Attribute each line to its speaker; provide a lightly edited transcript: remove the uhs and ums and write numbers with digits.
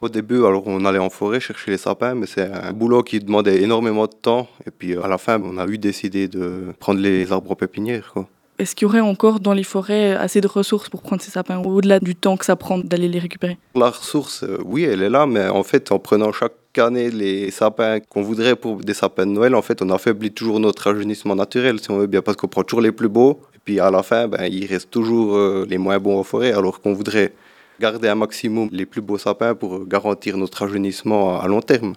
Speaker 1: Au début, alors on allait en forêt chercher les sapins, mais c'est un boulot qui demandait énormément de temps. Et puis à la fin, on a eu décidé de prendre les arbres en pépinière, quoi.
Speaker 2: Est-ce qu'il y aurait encore dans les forêts assez de ressources pour prendre ces sapins, au-delà du temps que ça prend d'aller les récupérer?
Speaker 1: La ressource, oui, elle est là, mais en fait, en prenant chaque année les sapins qu'on voudrait pour des sapins de Noël, en fait, on affaiblit toujours notre rajeunissement naturel, si on veut bien, parce qu'on prend toujours les plus beaux. Et puis à la fin, il reste toujours les moins bons en forêt, alors qu'on voudrait garder un maximum les plus beaux sapins pour garantir notre rajeunissement à long terme.